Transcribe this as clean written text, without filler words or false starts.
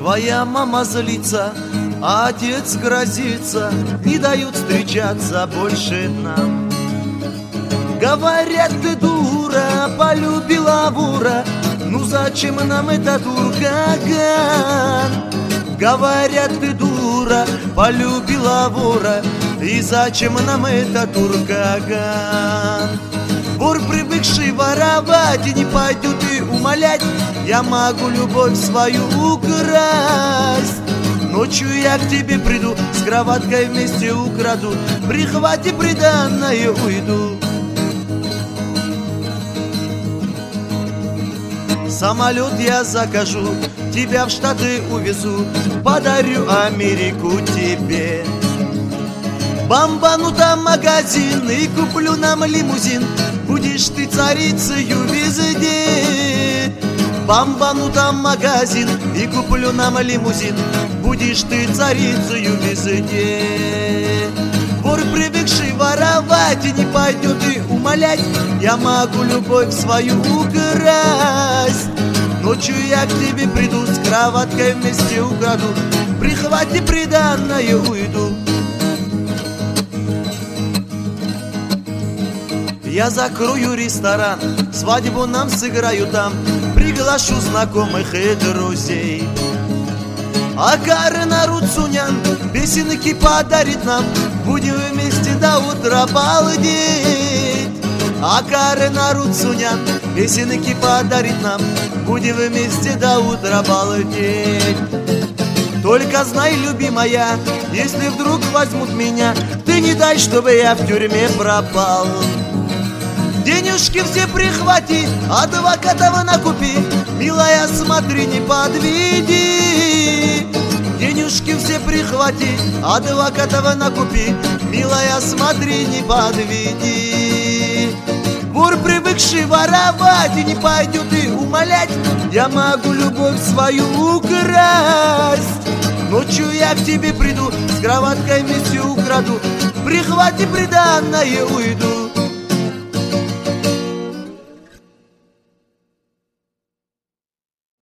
Твоя мама злится, а отец грозится, не дают встречаться больше нам. Говорят, ты дура, полюбила вора, ну зачем нам этот ураган? Говорят, ты дура, полюбила вора, и зачем нам этот ураган? Вор, привыкший воровать, и не пойдет и умолять, я могу любовь свою украсть. Ночью я к тебе приду, с кроваткой вместе украду, прихвати приданное, уйду. Самолет я закажу, тебя в Штаты увезу, подарю Америку тебе. Бомбану там магазин и куплю нам лимузин, будешь ты царицею везде. Бомбану там магазин и куплю нам лимузин, будешь ты царицею везде. Вор, привыкший воровать, и не пойдет и умолять, я могу любовь свою украсть. Ночью я к тебе приду, с кроваткой вместе украду, прихвати приданное, уйду. Я закрою ресторан, свадьбу нам сыграю там, приглашу знакомых и друзей. А Карена Руцунян песенки подарит нам, будем вместе до утра балдеть. А Карена Руцунян песенки подарит нам, будем вместе до утра балдеть. Только знай, любимая, если вдруг возьмут меня, ты не дай, чтобы я в тюрьме пропал. Денежки все прихвати, адвокатова накупи, милая, смотри, не подведи. Денежки все прихвати, адвокатова накупи, милая, смотри, не подведи. Вор, привыкший воровать, и не пойдет и умолять, я могу любовь свою украсть. Ночью я к тебе приду, с кроваткой вместе украду, прихвати приданное, уйду.